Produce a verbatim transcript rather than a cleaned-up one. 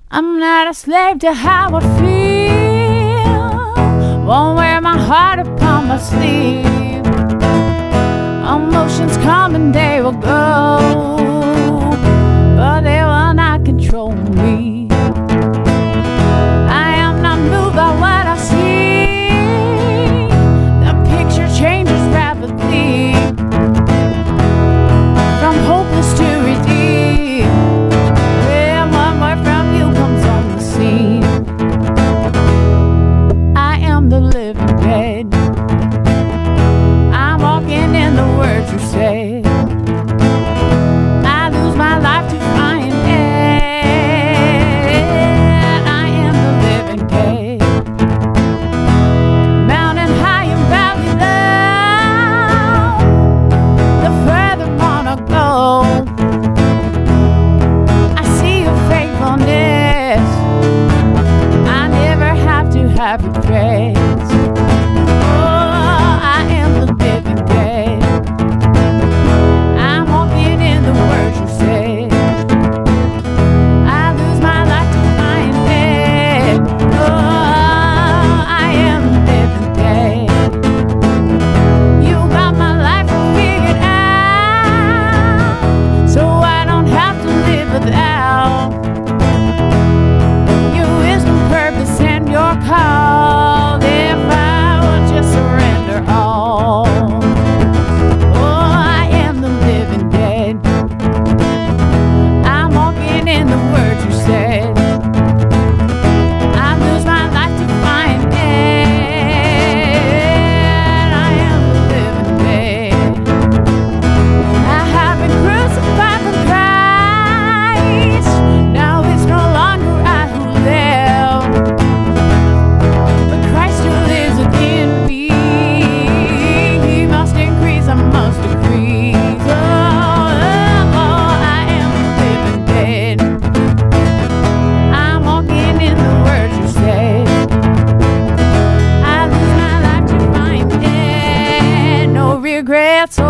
I'm not a slave to how I feel. Won't wear my heart upon my sleeve. Emotions come and they will go, but they will not control me. I am not moved by what I see. The picture changes rapidly, from hopeless to redeemed. When one word from you comes on the scene, I am the living dead. I'm walking in the words you say. I lose my life to find it. I am the living dead. Mountain high and valley low, the further wanna go. I see your faithfulness. I never have to have regrets. Oh, I am the living dead. I'm walking in the words you say. I lose my life to find it. Oh, I am the living dead. You got my life figured out, so I don't have to live without your wisdom, purpose, and your call. If I would just surrender all. Oh, I am the living dead. I'm walking in the words you said. I lose my life to find it. I am the living dead. I have been crucified with Christ. Now it's no longer I who live, but Christ who lives within me. He must increase, I must decrease. Oh, oh, I am the living dead. I'm walking in the words you say. I lose my life to find it. No regrets.